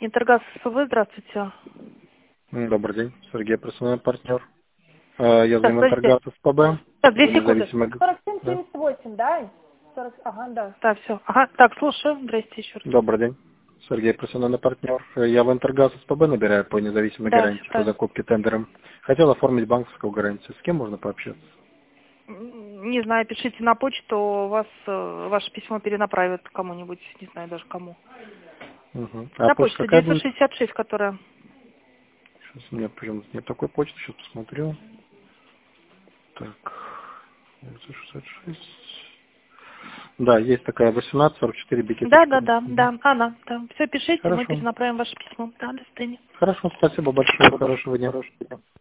Интергаз СПБ, здравствуйте. Добрый день, Сергей, персональный партнер. Я Так, зову Интергаз СПБ. Так, 2 секунды. Независимый... Да. 47-78, да? 40, ага, да. Да, все. Ага, так, слушаю. Здрасте еще раз. Добрый день, Сергей, персональный партнер. Я в Интергаз СПБ набираю по независимой Да, все гарантии по правильно. закупке тендером. Хотел оформить банковскую гарантию. С кем можно пообщаться? Не знаю, пишите на почту, вас ваше письмо перенаправят кому-нибудь, не знаю даже кому. Угу. А На почта почту какая будет? 966, которая... Сейчас у меня почему-то нет такой почты, сейчас посмотрю. Так, 966. Да, есть такая 1844 Да, Угу. она, да. Все, пишите, мы Хорошо. перенаправим ваше письмо. Да, до свидания. Хорошо, спасибо большое, хорошего дня.